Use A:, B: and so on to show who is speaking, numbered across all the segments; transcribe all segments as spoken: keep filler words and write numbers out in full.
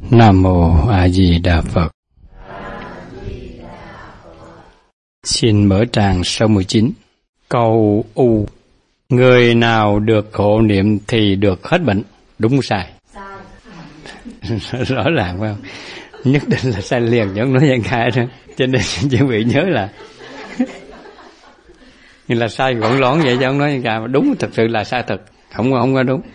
A: Nam Mô A Di Đà Phật. Xin mở trang số mười chín. Câu U. Người nào được hộ niệm thì được hết bệnh. Đúng sai? Sai. Rõ ràng phải không? Nhất định là sai liền, giống nói dân khai đó. Cho nên chuẩn bị nhớ là nhưng là sai gọn lón vậy chứ không nói dân khai. Mà đúng thực sự là sai thật. Không, không có đúng.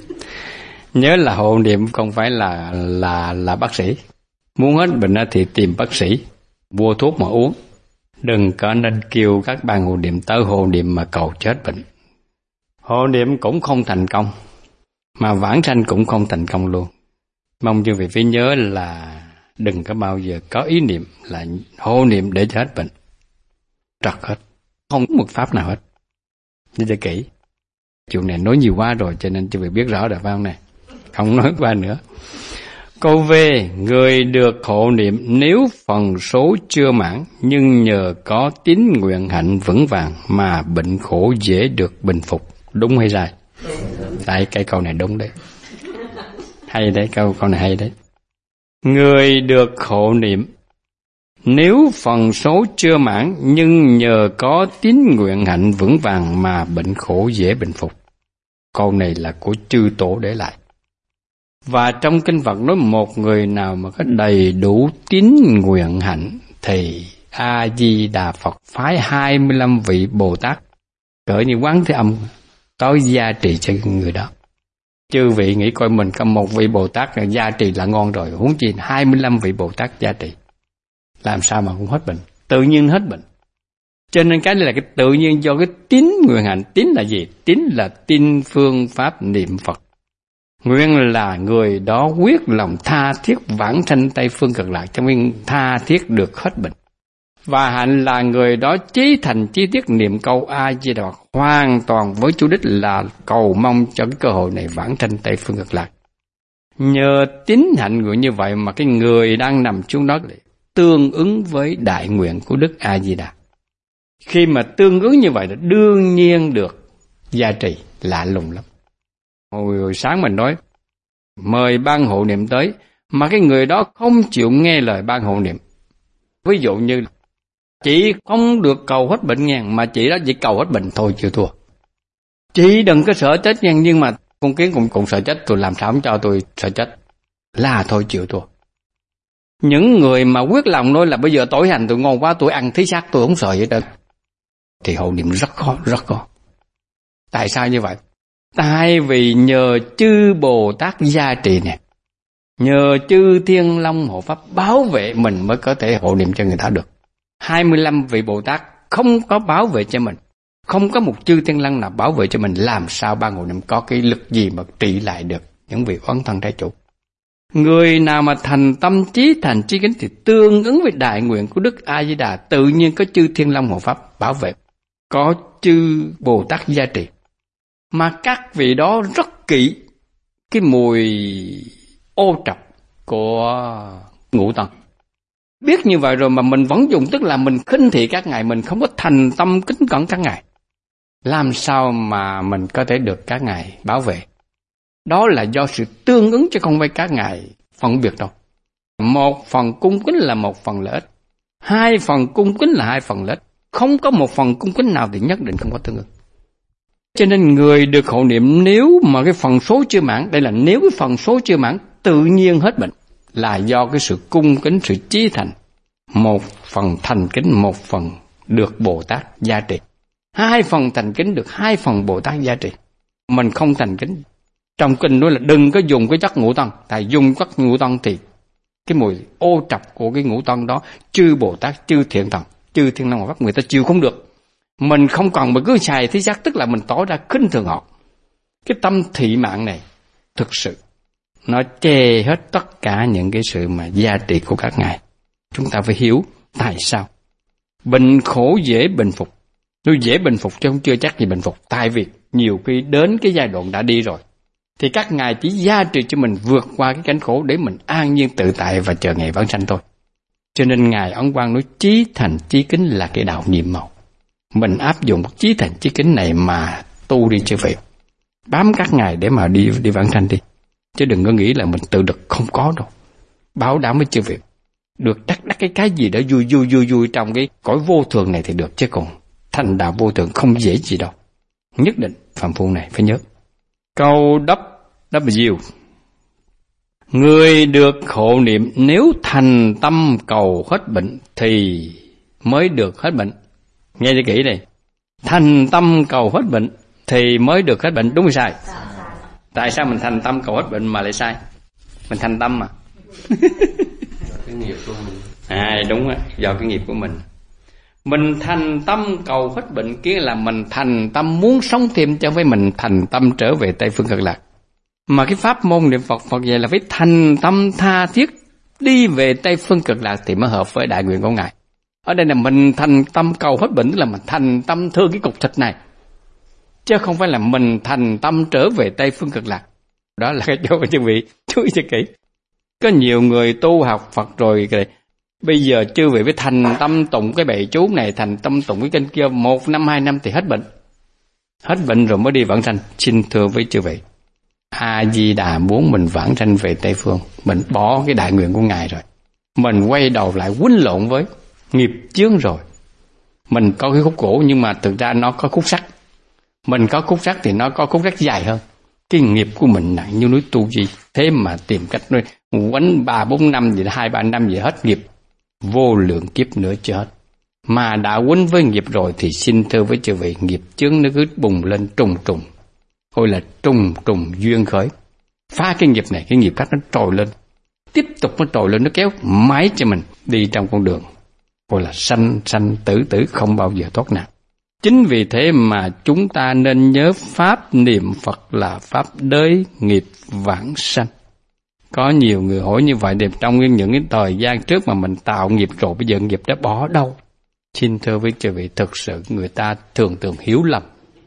A: Nhớ là hộ niệm không phải là là là bác sĩ. Muốn hết bệnh thì tìm bác sĩ, mua thuốc mà uống. Đừng có nên kêu các bạn hộ niệm tới hộ niệm mà cầu chết bệnh. Hộ niệm cũng không thành công, mà vãng sanh cũng không thành công luôn. Mong chư vị phải nhớ là đừng có bao giờ có ý niệm là hộ niệm để cho hết bệnh. Trật hết, không có một pháp nào hết. Như cho kỹ. Chuyện này nói nhiều quá rồi cho nên chư vị biết rõ rồi phải không này? Không nói qua nữa. Câu V. Người được hộ niệm nếu phần số chưa mãn nhưng nhờ có tín nguyện hạnh vững vàng mà bệnh khổ dễ được bình phục. Đúng hay sai? Tại cái câu này đúng đấy. Hay đấy, câu câu này hay đấy. Người được hộ niệm nếu phần số chưa mãn nhưng nhờ có tín nguyện hạnh vững vàng mà bệnh khổ dễ bình phục. Câu này là của chư tổ để lại. Và trong kinh Phật nói một người nào mà có đầy đủ tín nguyện hạnh thì A Di Đà Phật phái hai mươi lăm vị Bồ Tát cỡ như Quán Thế Âm có gia trì cho người đó. Chư vị nghĩ coi mình có một vị Bồ Tát là gia trì là ngon rồi, huống chi hai mươi lăm vị Bồ Tát gia trì. Làm sao mà không hết bệnh? Tự nhiên hết bệnh. Cho nên cái này là cái tự nhiên do cái tín nguyện hạnh. Tín là gì? Tín là tin phương pháp niệm Phật. Nguyện là người đó quyết lòng tha thiết vãng sanh Tây Phương Cực Lạc, cho nên tha thiết được hết bệnh. Và hạnh là người đó chí thành chí tiết niệm câu A Di Đà Phật hoàn toàn với chủ đích là cầu mong cho cái cơ hội này vãng sanh Tây Phương Cực Lạc. Nhờ tín hạnh người như vậy mà cái người đang nằm xuống đó tương ứng với đại nguyện của Đức A Di Đà. Khi mà tương ứng như vậy là đương nhiên được gia trì, lạ lùng lắm. Hồi, hồi sáng mình nói mời ban hộ niệm tới mà cái người đó không chịu nghe lời ban hộ niệm. Ví dụ như chị không được cầu hết bệnh nha, mà chị đó chỉ cầu hết bệnh thôi chịu thua. Chị đừng có sợ chết nha, nhưng mà con kiến cũng cũng sợ chết, tôi làm sao không cho tôi sợ chết. Là thôi chịu thua. Những người mà quyết lòng nói là bây giờ tối hành tôi ngon quá, tôi ăn thí xác tôi không sợ gì hết thì hộ niệm rất khó, rất khó. Tại sao như vậy? Tại vì nhờ chư Bồ Tát gia trì nè, nhờ chư Thiên Long hộ pháp bảo vệ mình mới có thể hộ niệm cho người ta được. hai mươi lăm vị Bồ Tát không có bảo vệ cho mình, không có một chư Thiên Long nào bảo vệ cho mình, làm sao ban hộ niệm có cái lực gì mà trị lại được những vị oán thân trái chủ. Người nào mà thành tâm trí thành trí kính thì tương ứng với đại nguyện của Đức A Di Đà, tự nhiên có chư Thiên Long hộ pháp bảo vệ, có chư Bồ Tát gia trì. Mà các vị đó rất kỹ cái mùi ô trọc của ngũ tầng. Biết như vậy rồi mà mình vẫn dùng, tức là mình khinh thị các ngài, mình không có thành tâm kính cẩn các ngài. Làm sao mà mình có thể được các ngài bảo vệ? Đó là do sự tương ứng chứ không phải các ngài phân biệt đâu. Một phần cung kính là một phần lợi ích, hai phần cung kính là hai phần lợi ích. Không có một phần cung kính nào thì nhất định không có tương ứng. Cho nên người được hộ niệm nếu mà cái phần số chưa mãn, đây là nếu cái phần số chưa mãn tự nhiên hết bệnh, là do cái sự cung kính, sự chí thành. Một phần thành kính, một phần được Bồ Tát gia trì. Hai phần thành kính được hai phần Bồ Tát gia trì. Mình không thành kính. Trong kinh nói là đừng có dùng cái chất ngũ tân. Tại dùng chất ngũ tân thì cái mùi ô trọc của cái ngũ tân đó, chư Bồ Tát, chư Thiện Thần, chư Thiên Long hộ pháp người ta chịu không được. Mình không còn mà cứ xài thí giác, tức là mình tỏ ra khinh thường họ. Cái tâm thị mạng này thực sự nó che hết tất cả những cái sự mà gia trị của các ngài. Chúng ta phải hiểu tại sao bệnh khổ dễ bình phục. Nó dễ bình phục chứ không chưa chắc gì bình phục. Tại vì nhiều khi đến cái giai đoạn đã đi rồi thì các ngài chỉ gia trì cho mình vượt qua cái cảnh khổ để mình an nhiên tự tại và chờ ngày vãng sanh thôi. Cho nên ngài Ấn Quang nói chí thành chí kính là cái đạo nhiệm màu. Mình áp dụng chí thành chí kính này mà tu đi chư vị. Bám các ngài để mà đi đi vãng sanh đi. Chứ đừng có nghĩ là mình tự lực không có đâu. bảo đảm với chư vị, được đắc đắc cái cái gì đó vui vui vui vui trong cái cõi vô thường này thì được, chứ còn thành đạo vô thường không dễ gì đâu. Nhất định phàm phu này phải nhớ. Câu đắp W, người được hộ niệm nếu thành tâm cầu hết bệnh thì mới được hết bệnh. Nghe cho kỹ đây, thành tâm cầu hết bệnh thì mới được hết bệnh, đúng hay sai? Tại sao mình thành tâm cầu hết bệnh mà lại sai? Mình thành tâm mà.
B: Cái nghiệp của mình.
A: À đúng á, do cái nghiệp của mình. Mình thành tâm cầu hết bệnh kia là mình thành tâm muốn sống thêm, cho với mình thành tâm trở về Tây Phương Cực Lạc. Mà cái pháp môn niệm Phật Phật vậy là phải thành tâm tha thiết đi về Tây Phương Cực Lạc thì mới hợp với đại nguyện của Ngài. Ở đây là mình thành tâm cầu hết bệnh, tức là mình thành tâm thương cái cục thịt này, chứ không phải là mình thành tâm trở về Tây Phương Cực Lạc. Đó là cái chỗ mà quý vị chú ý cho kỹ. Có nhiều người tu học Phật rồi kìa, bây giờ chư vị phải thành tâm tụng cái bài chú này, thành tâm tụng cái kinh kia một năm hai năm thì hết bệnh. Hết bệnh rồi mới đi vãng sanh. Xin thưa với chư vị, A Di Đà muốn mình vãng sanh về Tây Phương, mình bỏ cái đại nguyện của Ngài rồi, mình quay đầu lại quýnh lộn với nghiệp chướng rồi. Mình có cái khúc gỗ nhưng mà thực ra nó có khúc sắt. Mình có khúc sắt thì nó có khúc sắt dài hơn. Cái nghiệp của mình nặng như núi tu gì, thế mà tìm cách nuôi quánh ba bốn năm gì, hai ba năm gì hết nghiệp, vô lượng kiếp nữa chưa hết. Mà đã quánh với nghiệp rồi thì xin thưa với chư vị, nghiệp chướng nó cứ bùng lên trùng trùng, gọi là trùng trùng duyên khởi. Phá cái nghiệp này, cái nghiệp khác nó trồi lên, tiếp tục nó trồi lên, nó kéo mãi cho mình đi trong con đường, gọi là sanh sanh tử tử không bao giờ thoát nạn. Chính vì thế mà chúng ta nên nhớ pháp niệm Phật là pháp đới nghiệp vãng sanh. Có nhiều người hỏi như vậy, để trong những cái thời gian trước mà mình tạo nghiệp rồi, bây giờ nghiệp đã bỏ đâu? Xin thưa với chư vị, thực sự người ta thường thường hiểu lầm,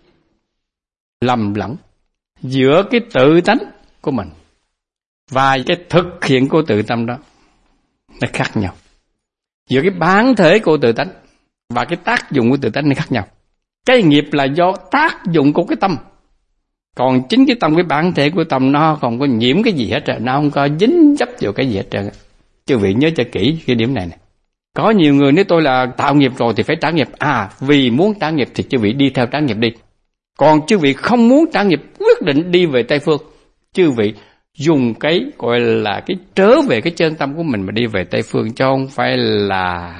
A: lầm lẫn giữa cái tự tánh của mình và cái thực hiện của tự tâm đó, nó khác nhau. Giữa cái bản thể của tự tánh và cái tác dụng của tự tánh nó khác nhau. Cái nghiệp là do tác dụng của cái tâm, còn chính cái tâm, cái bản thể của tâm nó không có nhiễm cái gì hết rồi, nó không có dính dấp vào cái gì hết trơn. Chư vị nhớ cho kỹ cái điểm này này. Có nhiều người nếu tôi là tạo nghiệp rồi thì phải trả nghiệp. À, vì muốn trả nghiệp thì chư vị đi theo trả nghiệp đi. Còn chư vị không muốn trả nghiệp, quyết định đi về Tây Phương, chư vị dùng cái gọi là cái trở về cái chân tâm của mình mà đi về Tây Phương, chứ không phải là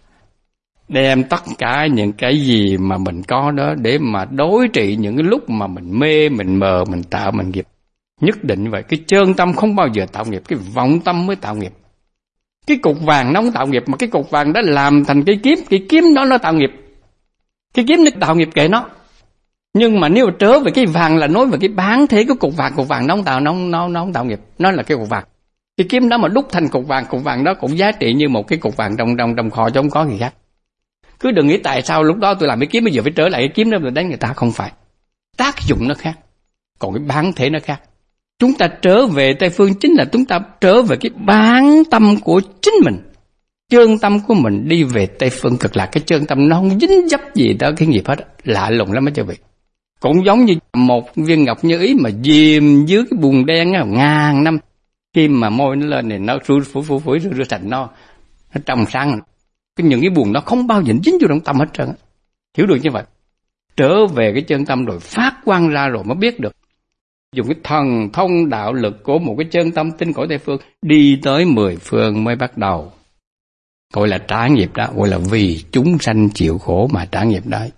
A: đem tất cả những cái gì mà mình có đó để mà đối trị những cái lúc mà mình mê, mình mờ, mình tạo mình nghiệp. Nhất định vậy, cái chân tâm không bao giờ tạo nghiệp, cái vọng tâm mới tạo nghiệp. Cái cục vàng nó không tạo nghiệp, mà cái cục vàng đó làm thành cái kiếm, cái kiếm đó nó tạo nghiệp. Cái kiếm nó tạo nghiệp kệ nó. Nhưng mà nếu trở về cái vàng là nói về cái bản thể của cục vàng, cục vàng nó không tạo, nó không, nó, nó không tạo nghiệp, nó là cái cục vàng. Cái kiếm đó mà đúc thành cục vàng, cục vàng đó cũng giá trị như một cái cục vàng trong trong trong kho chứ không có gì khác. Cứ đừng nghĩ tại sao lúc đó tôi làm cái kiếm bây giờ phải trở lại cái kiếm đó mà đánh người ta, không phải. Tác dụng nó khác, còn cái bản thể nó khác. Chúng ta trở về Tây Phương chính là chúng ta trở về cái bản tâm của chính mình. Chân tâm của mình đi về Tây Phương Cực Lạc, cái chân tâm nó không dính dấp gì đó cái nghiệp hết, lạ lùng lắm á chư vị. Cũng giống như một viên ngọc như ý mà chìm dưới cái bùn đen á, ngàn năm, khi mà môi nó lên thì nó phủi phủi phủi phủi rửa sạch nó, nó trong sáng. Cái những cái buồn nó không bao giờ dính vô trong tâm hết trơn. Hiểu được như vậy, trở về cái chân tâm rồi phát quang ra rồi mới biết được. Dùng cái thần thông đạo lực của một cái chân tâm tinh cõi Tây Phương đi tới mười phương mới bắt đầu. Gọi là trả nghiệp đó, gọi là vì chúng sanh chịu khổ mà trả nghiệp đấy.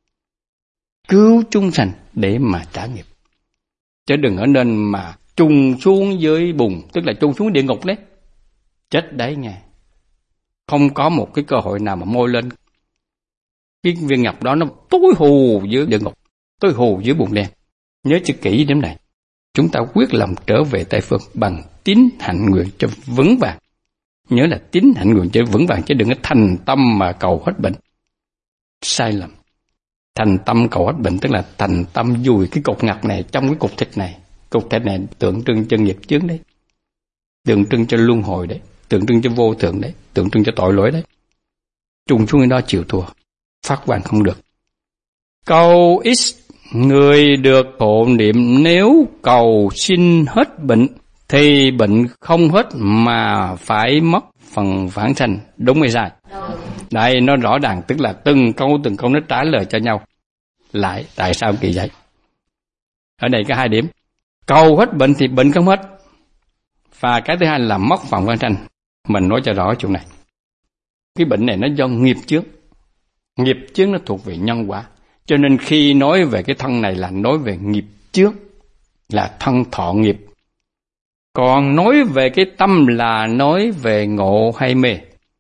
A: Cứu chúng sanh để mà trả nghiệp. Chứ đừng ở nên mà trùng xuống dưới bùn, tức là trùng xuống địa ngục đấy. Chết đấy nghe. Không có một cái cơ hội nào mà môi lên. Cái viên ngọc đó nó tối hù dưới địa ngục, tối hù dưới bùn đen. Nhớ cho kỹ điểm này. Chúng ta quyết lòng trở về Tây Phương bằng tín hạnh nguyện cho vững vàng. Nhớ là tín hạnh nguyện cho vững vàng, chứ đừng có thành tâm mà cầu hết bệnh. Sai lầm. Thành tâm cầu hết bệnh tức là thành tâm vùi cái cục ngọc này trong cái cục thịt này. Cục thịt này tượng trưng cho nghiệp chướng đấy, tượng trưng cho luân hồi đấy, tượng trưng cho vô thường đấy, tượng trưng cho tội lỗi đấy. Trùng xuống đó chịu thua, phát quan không được. Câu X, người được hộ niệm nếu cầu xin hết bệnh thì bệnh không hết mà phải mất phần vãng sanh, đúng hay sai? Đây nó rõ ràng, tức là từng câu từng câu nó trả lời cho nhau. Lại tại sao kỳ vậy? Ở đây có hai điểm. Cầu hết bệnh thì bệnh không hết. Và cái thứ hai là mất phần vãng sanh. Mình nói cho rõ chỗ này. Cái bệnh này nó do nghiệp chướng. Nghiệp chướng nó thuộc về nhân quả. Cho nên khi nói về cái thân này là nói về nghiệp chướng, là thân thọ nghiệp. Còn nói về cái tâm là nói về ngộ hay mê.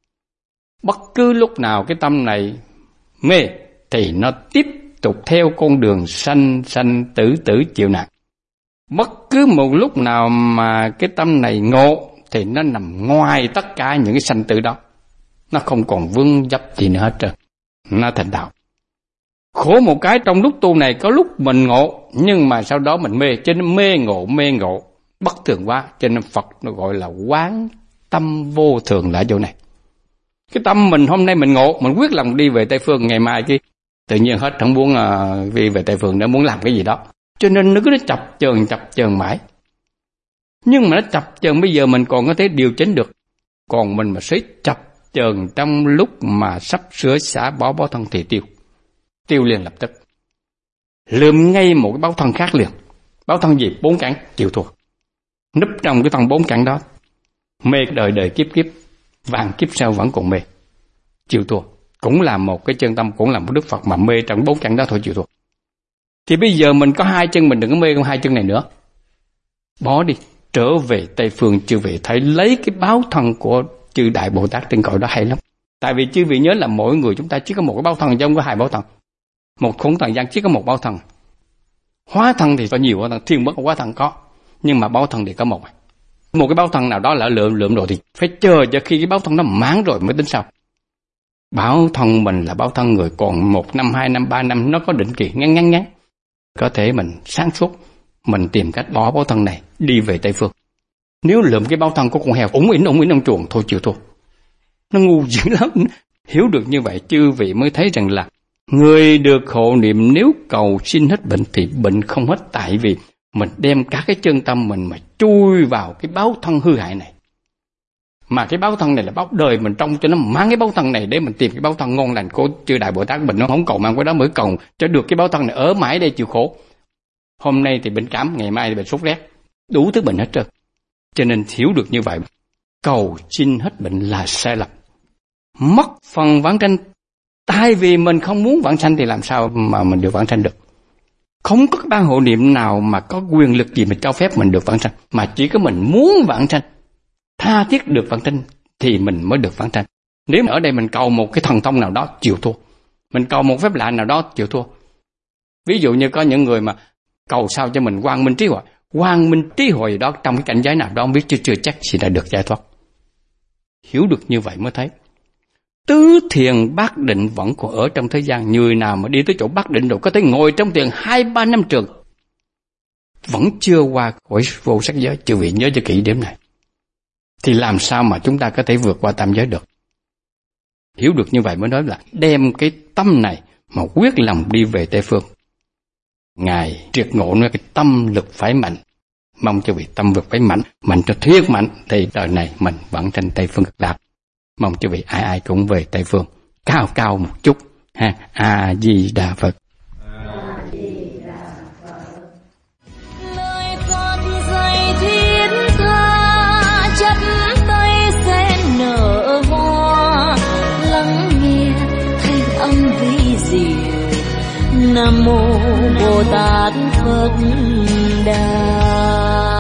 A: Bất cứ lúc nào cái tâm này mê thì nó tiếp tục theo con đường sanh sanh tử tử chịu nạn. Bất cứ một lúc nào mà cái tâm này ngộ thì nó nằm ngoài tất cả những cái sanh tử đó. Nó không còn vương dấp gì nữa hết trơn. Nó thành đạo. Khổ một cái trong lúc tu này có lúc mình ngộ, nhưng mà sau đó mình mê. Cho nên mê ngộ, mê ngộ bất thường quá. Cho nên Phật nó gọi là quán tâm vô thường là ở chỗ này. Cái tâm mình hôm nay mình ngộ, mình quyết lòng đi về Tây Phương, ngày mai cái tự nhiên hết, không muốn uh, đi về Tây Phương nữa, muốn làm cái gì đó. Cho nên nó cứ nó chập chờn chập chờn mãi. Nhưng mà nó chập chờn bây giờ mình còn có thể điều chỉnh được. Còn mình mà sẽ chập chờn trong lúc mà sắp sửa xả bỏ báo thân thì tiêu. Tiêu liền lập tức. Lượm ngay một cái báo thân khác liền. Báo thân gì? Bốn cẳng, chịu thua. Núp trong cái thân bốn cẳng đó. Mê đời đời kiếp kiếp, vàng kiếp sau vẫn còn mê. Chịu thua. Cũng là một cái chân tâm, cũng là một Đức Phật mà mê trong bốn cẳng đó thôi, chịu thua. Thì bây giờ mình có hai chân, mình đừng có mê con hai chân này nữa. Bỏ đi, trở về Tây Phương chư vị thấy lấy cái báo thân của chư Đại Bồ Tát trên cõi đó hay lắm. Tại vì chư vị nhớ là mỗi người chúng ta chỉ có một cái báo thân, chứ không có hai báo thân. Một khốn thần gian chỉ có một báo thân. Hóa thân thì có nhiều báo thân, thiên bất hóa thân có. Nhưng mà báo thân thì có một. Một cái báo thân nào đó là lượm lượm rồi thì phải chờ cho khi cái báo thân nó mãn rồi mới tính sau. Báo thân mình là báo thân người, còn một năm, hai năm, ba năm nó có định kỳ ngắn ngắn ngắn. Có thể mình sáng suốt, mình tìm cách bỏ báo thân này, đi về Tây Phương. Nếu lượm cái báo thân của con heo, ủng ỉnh ủng ỉnh trong chuồng, thôi chịu thua. Nó ngu dữ lắm. Hiểu được như vậy, chư vị mới thấy rằng là người được hộ niệm nếu cầu xin hết bệnh thì bệnh không hết. Tại vì mình đem cả cái chân tâm mình mà chui vào cái báo thân hư hại này. Mà cái báo thân này là báo đời mình trong cho nó mang cái báo thân này để mình tìm cái báo thân ngon lành của chư Đại Bồ Tát. Mình nó không cầu mang cái đó mới cầu cho được cái báo thân này ở mãi đây chịu khổ. Hôm nay thì bệnh cảm, ngày mai thì bệnh sốt rét, đủ thứ bệnh hết trơn. Cho nên hiểu được như vậy, cầu xin hết bệnh là sai lầm. Mất phần vãng sanh. Tại vì mình không muốn vãng sanh thì làm sao mà mình được vãng sanh được. Không có ban hộ niệm nào mà có quyền lực gì mà cho phép mình được vãng sanh. Mà chỉ có mình muốn vãng sanh, tha thiết được vãng sanh thì mình mới được vãng sanh. Nếu mà ở đây mình cầu một cái thần thông nào đó, chịu thua. Mình cầu một phép lạ nào đó, chịu thua. Ví dụ như có những người mà cầu sao cho mình quang minh trí huệ. Quang minh trí huệ đó trong cái cảnh giới nào đó không biết, chưa, chưa chắc gì đã được giải thoát. Hiểu được như vậy mới thấy tứ thiền bát định vẫn còn ở trong thế gian. Người nào mà đi tới chỗ bát định rồi có thể ngồi trong thiền hai ba năm trường vẫn chưa qua khỏi vô sắc giới. Chư vị nhớ cho kỹ điểm này. Thì làm sao mà chúng ta có thể vượt qua tam giới được. Hiểu được như vậy mới nói là đem cái tâm này mà quyết lòng đi về Tây Phương. Ngài triệt ngộ nói cái tâm lực phải mạnh. Mong cho vị tâm lực phải mạnh, mạnh cho thiết mạnh thì đời này mình vẫn trên Tây Phương cực lạc. Mong cho vị ai ai cũng về Tây Phương cao cao một chút ha. A Di Đà Phật.
C: Lời Phật dạy thiết tha, chất tây sen nở hoa, lắng nghe thanh âm vi diệu. Nam mô Bồ Tát Phật Đà.